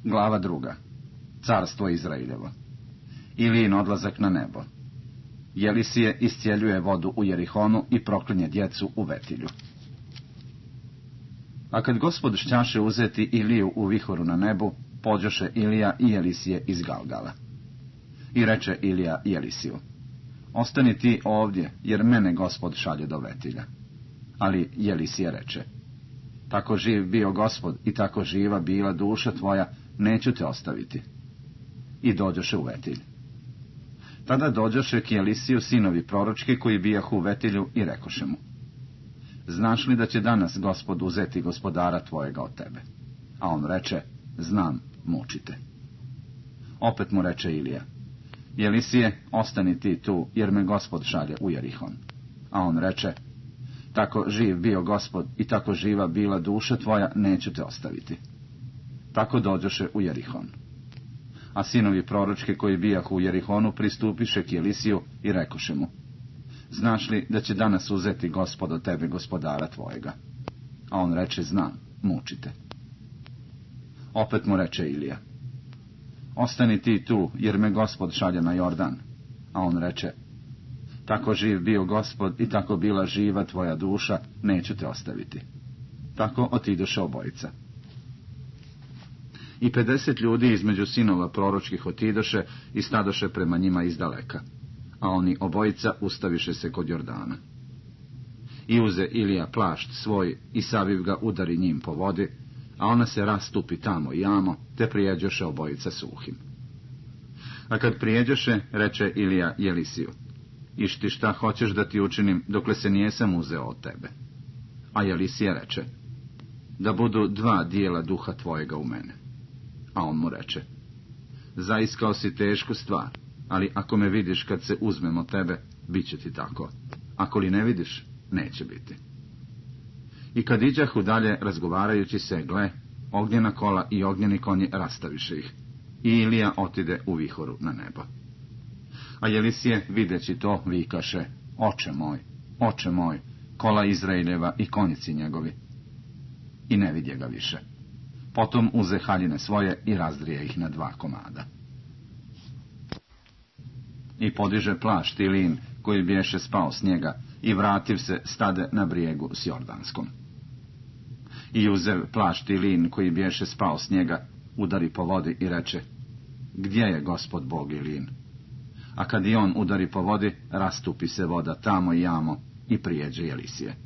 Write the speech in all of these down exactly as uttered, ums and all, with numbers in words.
Glava druga. Carstvo Izraeljevo. Ilijin odlazak na nebo. Jelisije iscijeljuje vodu u Jerihonu i proklinje djecu u Vetilju. A kad Gospod šćaše uzeti Iliju u vihoru na nebu, pođoše Ilija i Jelisije iz Galgala. I reče Ilija Jelisiju: ostani ti ovdje, jer mene Gospod šalje do Vetilja. Ali Jelisije reče: tako živ bio Gospod i tako živa bila duša tvoja, neću te ostaviti. I dođoše u Vetilj. Tada dođoše k Jelisiju sinovi proročki koji bijahu u Vetilju i rekoše mu: znaš li da će danas Gospod uzeti gospodara tvojega od tebe? A on reče: znam, mučite. Opet mu reče Ilija: Jelisije, ostani ti tu, jer me Gospod šalje u Jerihon. A on reče: tako živ bio Gospod i tako živa bila duša tvoja, neću te ostaviti. Tako dođoše u Jerihon. A sinovi proročki koji bijahu u Jerihonu pristupiše k Jelisiju i rekoše mu: znaš li da će danas uzeti Gospod od tebe gospodara tvojega? A on reče: znam, mučite. Opet mu reče Ilija: ostani ti tu, jer me Gospod šalje na Jordan. A on reče: tako živ bio Gospod i tako bila živa tvoja duša, neću te ostaviti. Tako otidoše obojica. I pedeset ljudi između sinova proročkih otidoše i stadoše prema njima izdaleka, a oni obojica ustaviše se kod Jordana. I uze Ilija plašt svoj i saviv ga udari njim po vodi, a ona se rastupi tamo i amo, te prijeđoše obojica suhim. A kad prijeđoše, reče Ilija Jelisiju: išti šta hoćeš da ti učinim, dokle se nijesam uzeo od tebe? A Jelisije reče: da budu dva dijela duha tvojega u mene. A on mu reče: zaiskao si tešku stvar, ali ako me vidiš kad se uzmem od tebe, bit će ti tako. Ako li ne vidiš, neće biti. I kad iđahu dalje razgovarajući se, gle, ognjena kola i ognjeni konji rastaviše ih. I Ilija otide u vihoru na nebo. A Jelisije, videći to, vikaše: oče moj, oče moj, kola Izraeljeva i konjici njegovi. I ne vidje ga više. Potom uze haljine svoje i razdrije ih na dva komada. I podiže plašt Ilijin, koji biješe spao s njega, i vrativ se stade na brijegu s Jordanskom. I uzev plašt Ilijin, koji biješe spao s njega, udari po vodi i reče: gdje je Gospod Bog Ilijin? A kad i on udari po vodi, rastupi se voda tamo i jamo i prijeđe Jelisije.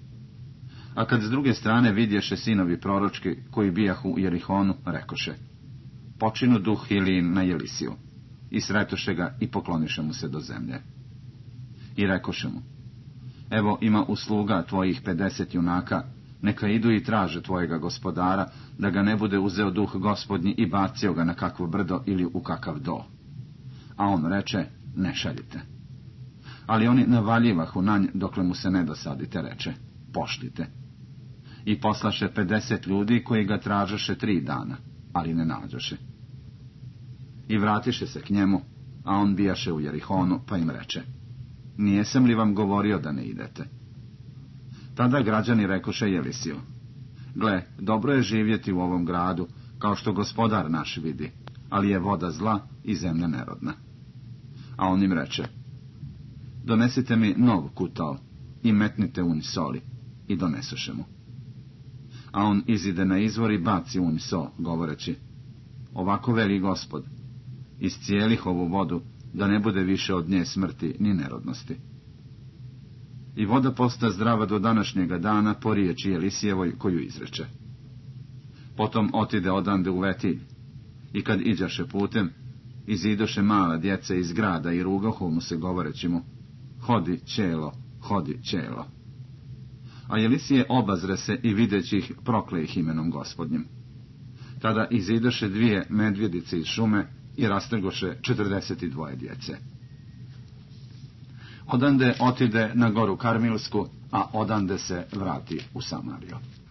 A kad s druge strane vidješe sinovi proročki koji bijahu u Jerihonu, rekoše: počinu duh Ilijin na Jelisiju. I sretoše ga i pokloniše mu se do zemlje. I rekoše mu: evo ima usluga tvojih pedeset junaka, neka idu i traže tvojega gospodara, da ga ne bude uzeo duh Gospodnji i bacio ga na kakvo brdo ili u kakav do. A on reče: ne šaljite. Ali oni navaljivahu na nj, dokle mu se ne dosadite, reče: pošlite. I poslaše pedeset ljudi koji ga tražaše tri dana, ali ne nađoše. I vratiše se k njemu, a on bijaše u Jerihonu, pa im reče: nijesam li vam govorio da ne idete? Tada građani rekoše Jelisiju: gle, dobro je živjeti u ovom gradu, kao što gospodar naš vidi, ali je voda zla i zemlja nerodna. A on im reče: donesite mi nov kutao i metnite unj soli, i donesoše mu. A on izide na izvor i baci unj so, govoreći: ovako veli Gospod, iscijelih ovu vodu, da ne bude više od nje smrti ni nerodnosti. I voda posta zdrava do današnjega dana po riječi Jelisijevoj koju izreče. Potom otide odande u Vetilj, i kad iđaše putem, izidoše mala djeca iz grada i rugahu mu se, govoreći mu: hodi ćelo, hodi ćelo. A Jelisije obazre se i videći ih prokle ih imenom Gospodnjim. Tada izidoše dvije medvjedice iz šume i rastrgoše četrdeset dvoje djece. Odande otide na goru Karmilsku, a odande se vrati u Samariju.